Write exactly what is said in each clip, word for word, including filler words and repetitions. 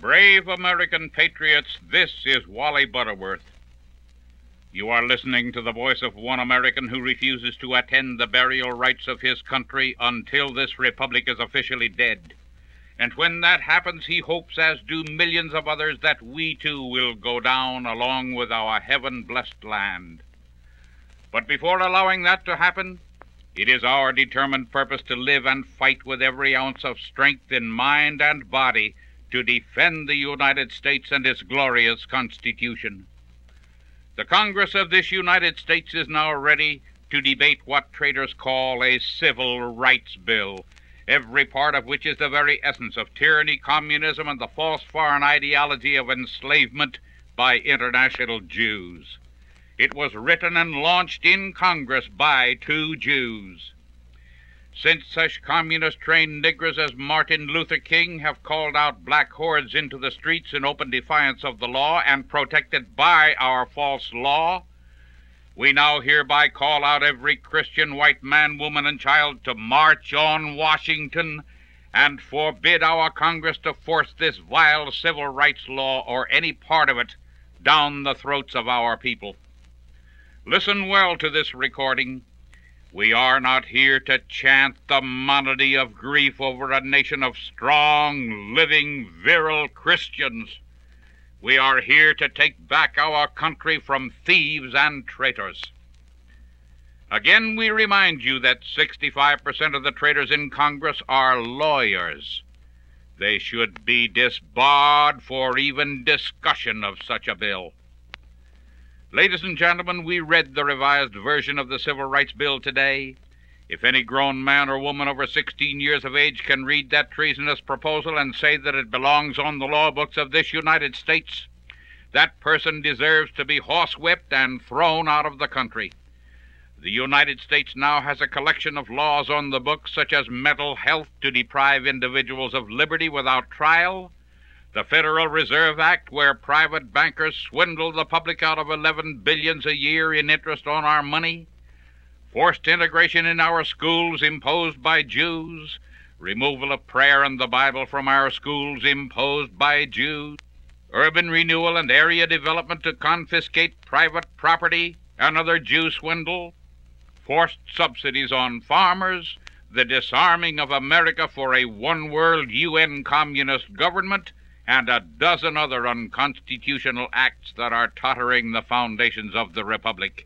Brave American patriots, this is Wally Butterworth. You are listening to the voice of one American who refuses to attend the burial rites of his country until this republic is officially dead. And when that happens, he hopes, as do millions of others, that we too will go down along with our heaven-blessed land. But before allowing that to happen, it is our determined purpose to live and fight with every ounce of strength in mind and body to defend the United States and its glorious Constitution. The Congress of this United States is now ready to debate what traitors call a civil rights bill, every part of which is the very essence of tyranny, communism, and the false foreign ideology of enslavement by international Jews. It was written and launched in Congress by two Jews. Since such communist-trained niggers as Martin Luther King have called out black hordes into the streets in open defiance of the law and protected by our false law, we now hereby call out every Christian white man, woman, and child to march on Washington and forbid our Congress to force this vile civil rights law or any part of it down the throats of our people. Listen well to this recording. We are not here to chant the monody of grief over a nation of strong, living, virile Christians. We are here to take back our country from thieves and traitors. Again, we remind you that sixty-five percent of the traitors in Congress are lawyers. They should be disbarred for even discussion of such a bill. Ladies and gentlemen, we read the revised version of the Civil Rights Bill today. If any grown man or woman over sixteen years of age can read that treasonous proposal and say that it belongs on the law books of this United States, that person deserves to be horsewhipped and thrown out of the country. The United States now has a collection of laws on the books, such as mental health to deprive individuals of liberty without trial, the Federal Reserve Act, where private bankers swindle the public out of eleven billion dollars a year in interest on our money, forced integration in our schools imposed by Jews, removal of prayer and the Bible from our schools imposed by Jews, urban renewal and area development to confiscate private property, another Jew swindle, forced subsidies on farmers, the disarming of America for a one-world U N communist government, and a dozen other unconstitutional acts that are tottering the foundations of the Republic.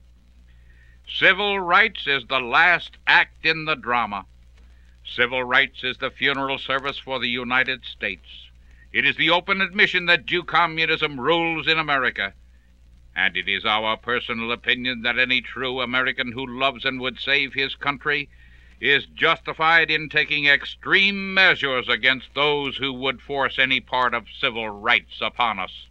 Civil rights is the last act in the drama. Civil rights is the funeral service for the United States. It is the open admission that Jew communism rules in America. And it is our personal opinion that any true American who loves and would save his country is justified in taking extreme measures against those who would force any part of civil rights upon us.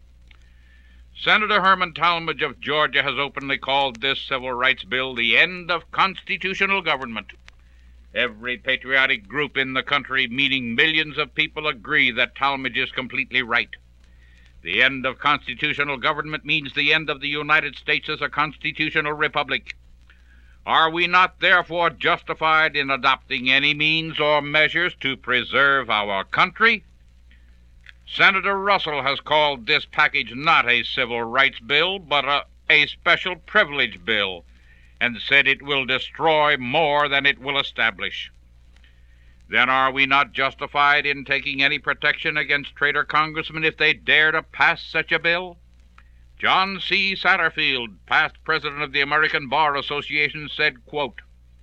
Senator Herman Talmadge of Georgia has openly called this civil rights bill the end of constitutional government. Every patriotic group in the country, meaning millions of people, agree that Talmadge is completely right. The end of constitutional government means the end of the United States as a constitutional republic. Are we not therefore justified in adopting any means or measures to preserve our country? Senator Russell has called this package not a civil rights bill, but a, a special privilege bill, and said it will destroy more than it will establish. Then are we not justified in taking any protection against traitor congressmen if they dare to pass such a bill? John C. Satterfield, past president of the American Bar Association, said, quote,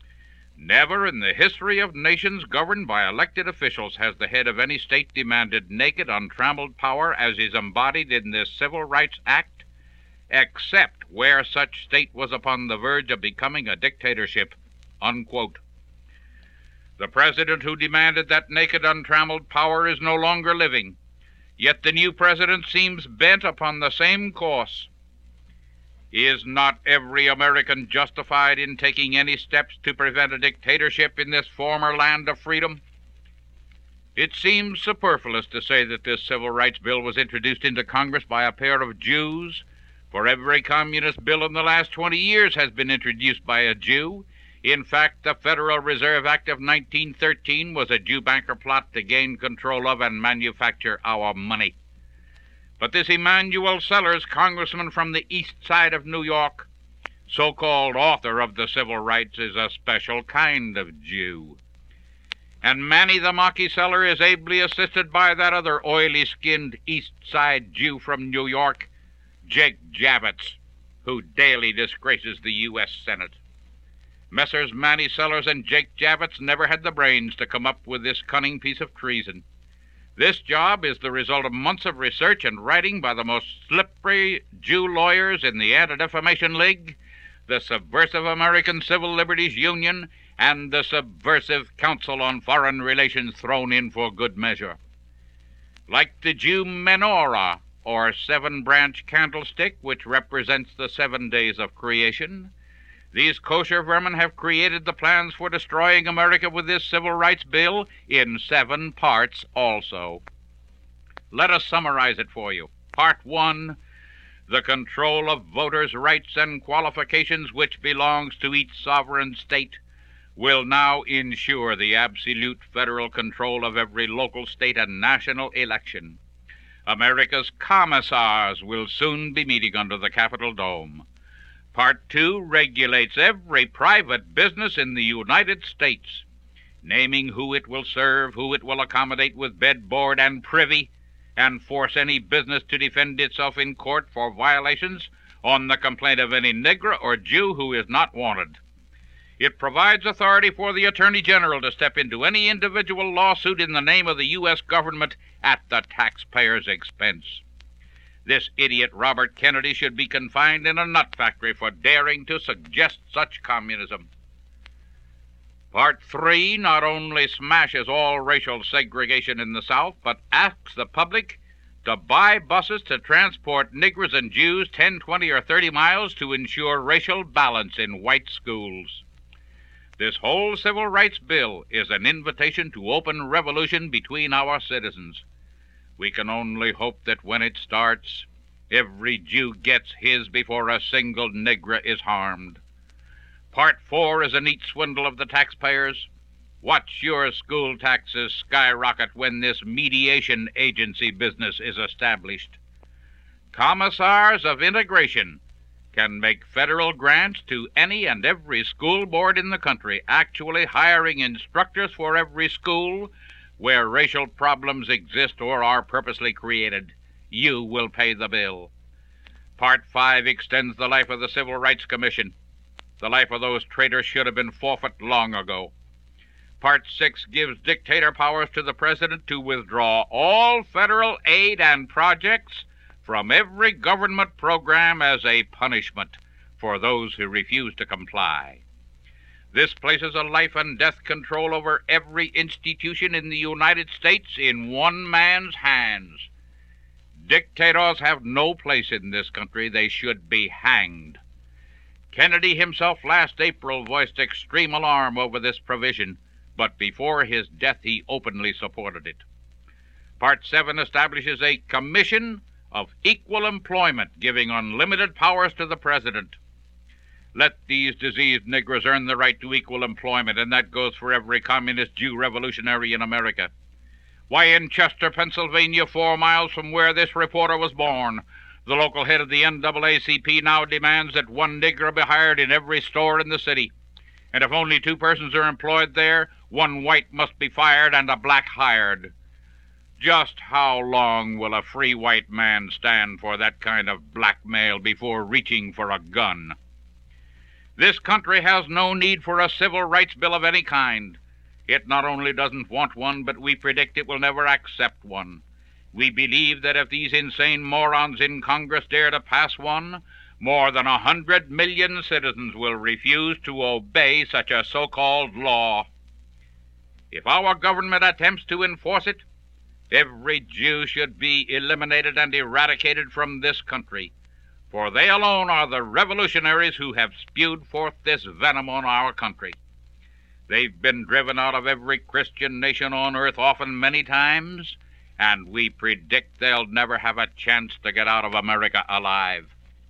"Never in the history of nations governed by elected officials has the head of any state demanded naked, untrammeled power as is embodied in this Civil Rights Act, except where such state was upon the verge of becoming a dictatorship," unquote. The president who demanded that naked, untrammeled power is no longer living. Yet the new president seems bent upon the same course. Is not every American justified in taking any steps to prevent a dictatorship in this former land of freedom? It seems superfluous to say that this civil rights bill was introduced into Congress by a pair of Jews, for every communist bill in the last twenty years has been introduced by a Jew. In fact, the Federal Reserve Act of nineteen thirteen was a Jew banker plot to gain control of and manufacture our money. But this Emanuel Sellers, congressman from the east side of New York, so-called author of the Civil Rights, is a special kind of Jew. And Manny the Mocky Seller is ably assisted by that other oily-skinned east side Jew from New York, Jake Javits, who daily disgraces the U S Senate. Messrs. Manny Sellers and Jake Javits never had the brains to come up with this cunning piece of treason. This job is the result of months of research and writing by the most slippery Jew lawyers in the Anti-Defamation League, the Subversive American Civil Liberties Union, and the Subversive Council on Foreign Relations thrown in for good measure. Like the Jew menorah, or seven-branch candlestick, which represents the seven days of creation, these kosher vermin have created the plans for destroying America with this civil rights bill in seven parts also. Let us summarize it for you. Part one, the control of voters' rights and qualifications, which belongs to each sovereign state, will now ensure the absolute federal control of every local, state, and national election. America's commissars will soon be meeting under the Capitol dome. Part two regulates every private business in the United States, naming who it will serve, who it will accommodate with bed, board, and privy, and force any business to defend itself in court for violations on the complaint of any Negro or Jew who is not wanted. It provides authority for the Attorney General to step into any individual lawsuit in the name of the U S government at the taxpayer's expense. This idiot Robert Kennedy should be confined in a nut factory for daring to suggest such communism. Part three not only smashes all racial segregation in the South, but asks the public to buy buses to transport Negroes and Jews ten, twenty, or thirty miles to ensure racial balance in white schools. This whole civil rights bill is an invitation to open revolution between our citizens. We can only hope that when it starts, every Jew gets his before a single Negro is harmed. Part four is a neat swindle of the taxpayers. Watch your school taxes skyrocket when this mediation agency business is established. Commissars of integration can make federal grants to any and every school board in the country, actually hiring instructors for every school where racial problems exist or are purposely created. You will pay the bill. Part five extends the life of the Civil Rights Commission. The life of those traitors should have been forfeit long ago. Part six gives dictator powers to the President to withdraw all federal aid and projects from every government program as a punishment for those who refuse to comply. This places a life and death control over every institution in the United States in one man's hands. Dictators have no place in this country. They should be hanged. Kennedy himself last April voiced extreme alarm over this provision, but before his death he openly supported it. Part seven establishes a commission of equal employment, giving unlimited powers to the President. Let these diseased Negroes earn the right to equal employment, and that goes for every communist Jew revolutionary in America. Why, in Chester, Pennsylvania, four miles from where this reporter was born, the local head of the N double A C P now demands that one Negro be hired in every store in the city. And if only two persons are employed there, one white must be fired and a black hired. Just how long will a free white man stand for that kind of blackmail before reaching for a gun? This country has no need for a civil rights bill of any kind. It not only doesn't want one, but we predict it will never accept one. We believe that if these insane morons in Congress dare to pass one, more than a hundred million citizens will refuse to obey such a so-called law. If our government attempts to enforce it, every Jew should be eliminated and eradicated from this country, for they alone are the revolutionaries who have spewed forth this venom on our country. They've been driven out of every Christian nation on earth often many times, and we predict they'll never have a chance to get out of America alive.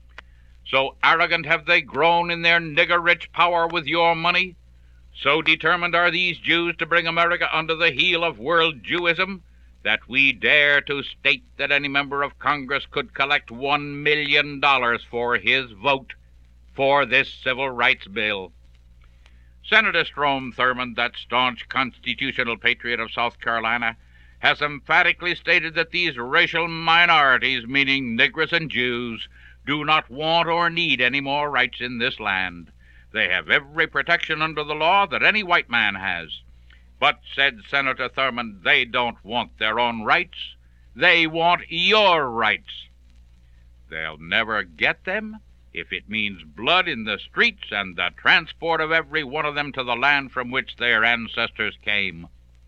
So arrogant have they grown in their nigger-rich power with your money, so determined are these Jews to bring America under the heel of world Jewism, that we dare to state that any member of Congress could collect one million dollars for his vote for this civil rights bill. Senator Strom Thurmond, that staunch constitutional patriot of South Carolina, has emphatically stated that these racial minorities, meaning Negroes and Jews, do not want or need any more rights in this land. They have every protection under the law that any white man has. But, said Senator Thurmond, they don't want their own rights. They want your rights. They'll never get them if it means blood in the streets and the transport of every one of them to the land from which their ancestors came.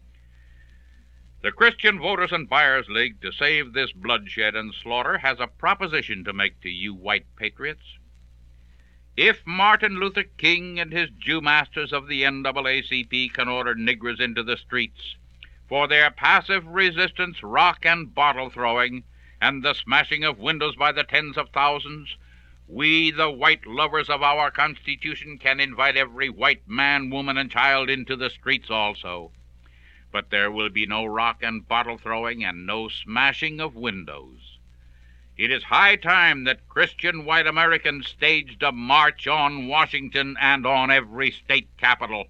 The Christian Voters and Buyers League, to save this bloodshed and slaughter, has a proposition to make to you white patriots. If Martin Luther King and his Jew masters of the N double A C P can order niggers into the streets for their passive resistance, rock and bottle throwing, and the smashing of windows by the tens of thousands, we, the white lovers of our Constitution, can invite every white man, woman, and child into the streets also. But there will be no rock and bottle throwing and no smashing of windows. It is high time that Christian white Americans staged a march on Washington and on every state capital.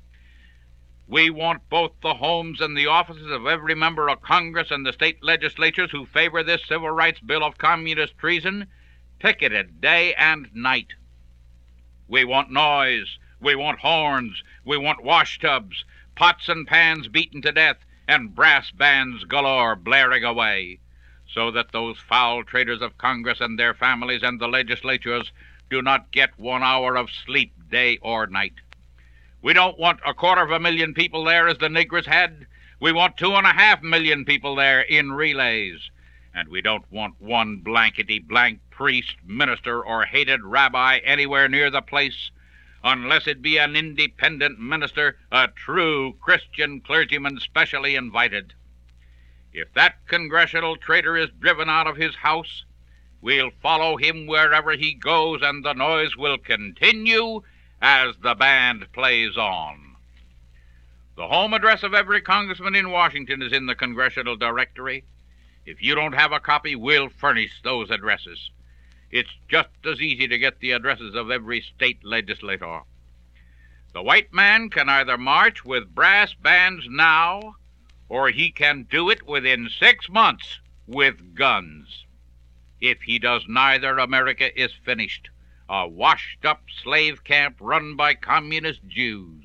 We want both the homes and the offices of every member of Congress and the state legislatures who favor this civil rights bill of communist treason picketed day and night. We want noise, we want horns, we want washtubs, pots and pans beaten to death, and brass bands galore blaring away, so that those foul traitors of Congress and their families and the legislatures do not get one hour of sleep day or night. We don't want a quarter of a million people there as the niggers had. We want two and a half million people there in relays. And we don't want one blankety-blank priest, minister, or hated rabbi anywhere near the place, unless it be an independent minister, a true Christian clergyman specially invited. If that congressional traitor is driven out of his house, we'll follow him wherever he goes, and the noise will continue as the band plays on. The home address of every congressman in Washington is in the congressional directory. If you don't have a copy, we'll furnish those addresses. It's just as easy to get the addresses of every state legislator. The white man can either march with brass bands now, or he can do it within six months with guns. If he does neither, America is finished, a washed-up slave camp run by communist Jews.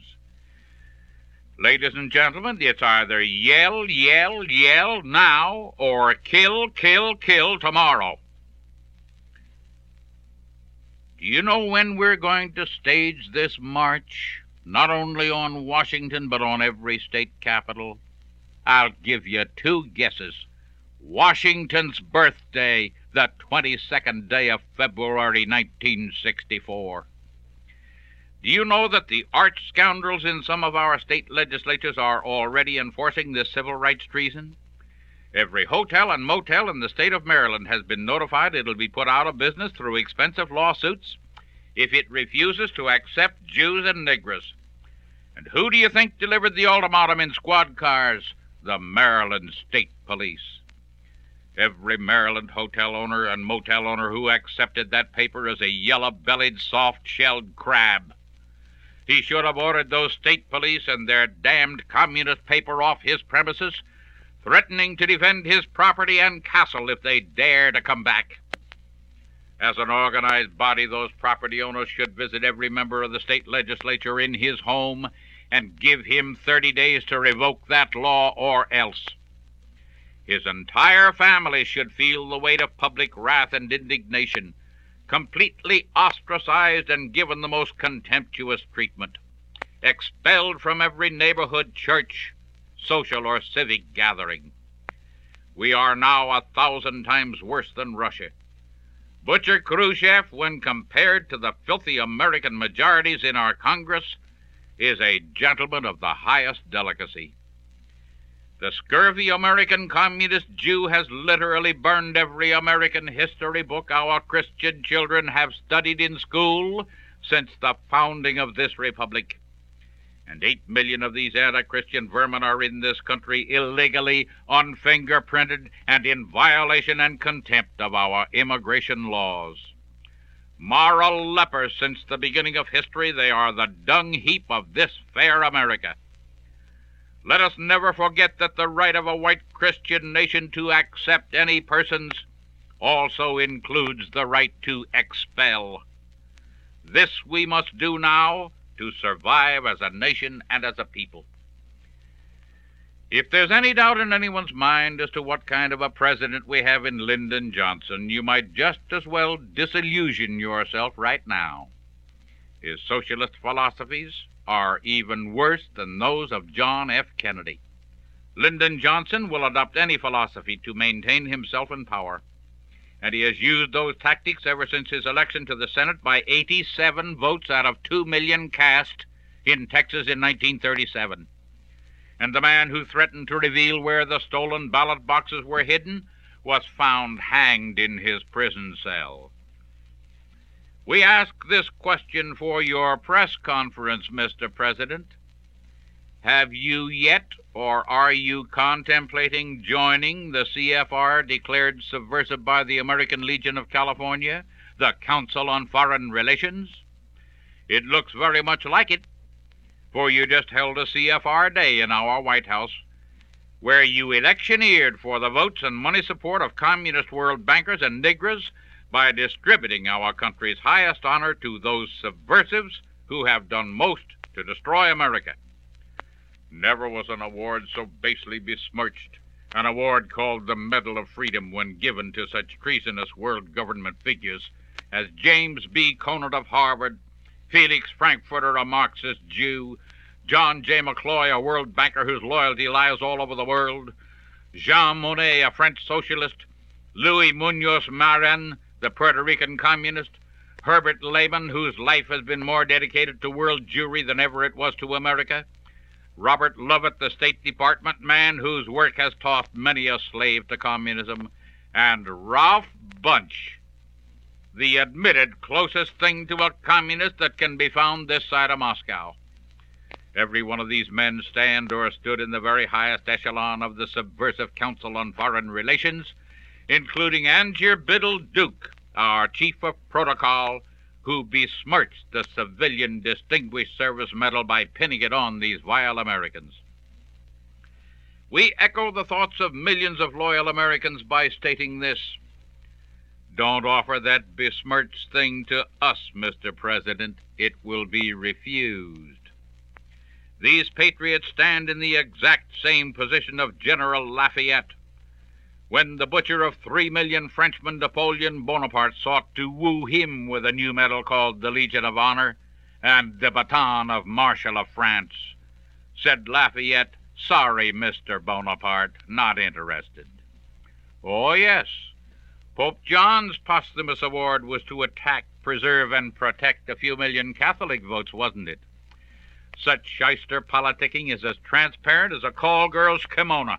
Ladies and gentlemen, it's either yell, yell, yell now, or kill, kill, kill tomorrow. Do you know when we're going to stage this march? Not only on Washington, but on every state capital? I'll give you two guesses. Washington's birthday, the twenty-second day of February, nineteen sixty-four. Do you know that the arch scoundrels in some of our state legislatures are already enforcing this civil rights treason? Every hotel and motel in the state of Maryland has been notified it'll be put out of business through expensive lawsuits if it refuses to accept Jews and Negroes. And who do you think delivered the ultimatum in squad cars? The Maryland State Police. Every Maryland hotel owner and motel owner who accepted that paper is a yellow-bellied, soft-shelled crab. He should have ordered those state police and their damned communist paper off his premises, threatening to defend his property and castle if they dare to come back. As an organized body, those property owners should visit every member of the state legislature in his home and give him thirty days to revoke that law or else. His entire family should feel the weight of public wrath and indignation, completely ostracized and given the most contemptuous treatment, expelled from every neighborhood church, social or civic gathering. We are now a thousand times worse than Russia. Butcher Khrushchev, when compared to the filthy American majorities in our Congress, is a gentleman of the highest delicacy. The scurvy American communist Jew has literally burned every American history book our Christian children have studied in school since the founding of this republic. and eight million of these anti-Christian vermin are in this country illegally, unfingerprinted, and in violation and contempt of our immigration laws. Moral lepers since the beginning of history, they are the dung heap of this fair America. Let us never forget that the right of a white Christian nation to accept any persons also includes the right to expel. This we must do now to survive as a nation and as a people. If there's any doubt in anyone's mind as to what kind of a president we have in Lyndon Johnson, you might just as well disillusion yourself right now. His socialist philosophies are even worse than those of John F. Kennedy. Lyndon Johnson will adopt any philosophy to maintain himself in power, and he has used those tactics ever since his election to the Senate by eighty-seven votes out of two million cast in Texas in nineteen thirty-seven. And the man who threatened to reveal where the stolen ballot boxes were hidden was found hanged in his prison cell. We ask this question for your press conference, Mister President. Have you yet, or are you contemplating joining the C F R declared subversive by the American Legion of California, the Council on Foreign Relations? It looks very much like it, for you just held a C F R day in our White House, where you electioneered for the votes and money support of communist world bankers and niggers by distributing our country's highest honor to those subversives who have done most to destroy America. Never was an award so basely besmirched, an award called the Medal of Freedom when given to such treasonous world government figures as James B. Conant of Harvard, Felix Frankfurter, a Marxist Jew, John J. McCloy, a world banker whose loyalty lies all over the world, Jean Monnet, a French socialist, Louis Munoz Marin, the Puerto Rican communist, Herbert Lehman, whose life has been more dedicated to world Jewry than ever it was to America, Robert Lovett, the State Department man whose work has tossed many a slave to communism, and Ralph Bunche, the admitted closest thing to a communist that can be found this side of Moscow. Every one of these men stand or stood in the very highest echelon of the subversive Council on Foreign Relations, including Angier Biddle Duke, our chief of protocol, who besmirched the Civilian Distinguished Service Medal by pinning it on these vile Americans. We echo the thoughts of millions of loyal Americans by stating this: don't offer that besmirched thing to us, Mister President. It will be refused. These patriots stand in the exact same position of General Lafayette, when the butcher of three million Frenchmen, Napoleon Bonaparte, sought to woo him with a new medal called the Legion of Honor and the Baton of Marshal of France. Said Lafayette, "Sorry, Mister Bonaparte, not interested." Oh, yes, Pope John's posthumous award was to attack, preserve, and protect a few million Catholic votes, wasn't it? Such shyster politicking is as transparent as a call girl's kimono.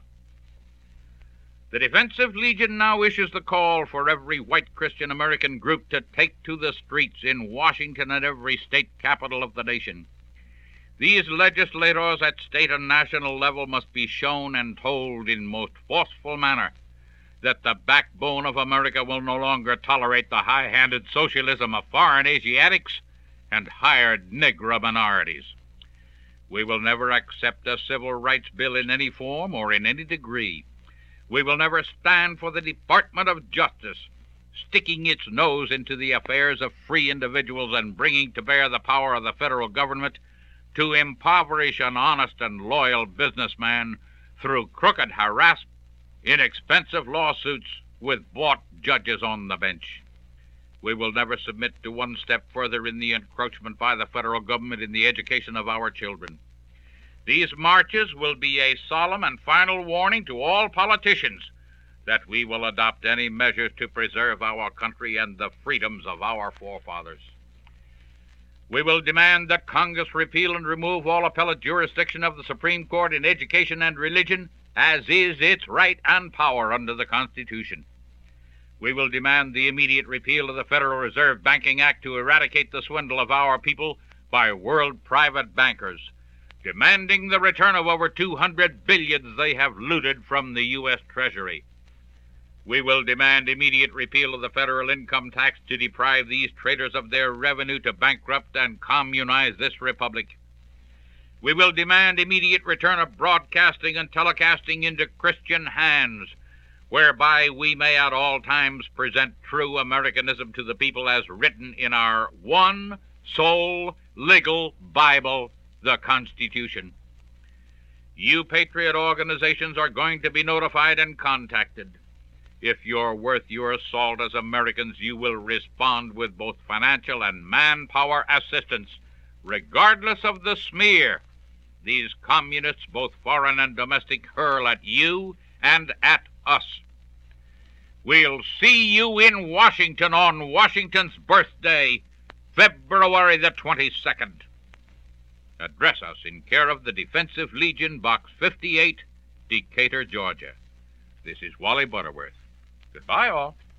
The Defensive Legion now issues the call for every white Christian American group to take to the streets in Washington and every state capital of the nation. These legislators at state and national level must be shown and told in most forceful manner that the backbone of America will no longer tolerate the high-handed socialism of foreign Asiatics and hired Negro minorities. We will never accept a civil rights bill in any form or in any degree. We will never stand for the Department of Justice sticking its nose into the affairs of free individuals and bringing to bear the power of the federal government to impoverish an honest and loyal businessman through crooked harassment, inexpensive lawsuits with bought judges on the bench. We will never submit to one step further in the encroachment by the federal government in the education of our children. These marches will be a solemn and final warning to all politicians that we will adopt any measures to preserve our country and the freedoms of our forefathers. We will demand that Congress repeal and remove all appellate jurisdiction of the Supreme Court in education and religion, as is its right and power under the Constitution. We will demand the immediate repeal of the Federal Reserve Banking Act to eradicate the swindle of our people by world private bankers, demanding the return of over two hundred billions they have looted from the U S Treasury. We will demand immediate repeal of the federal income tax to deprive these traitors of their revenue to bankrupt and communize this republic. We will demand immediate return of broadcasting and telecasting into Christian hands, whereby we may at all times present true Americanism to the people as written in our one sole legal Bible, the Constitution. You patriot organizations are going to be notified and contacted. If you're worth your salt as Americans, you will respond with both financial and manpower assistance, regardless of the smear these communists, both foreign and domestic, hurl at you and at us. We'll see you in Washington on Washington's birthday, February the twenty-second. Address us in care of the Defensive Legion, Box fifty-eight, Decatur, Georgia. This is Wally Butterworth. Goodbye, all.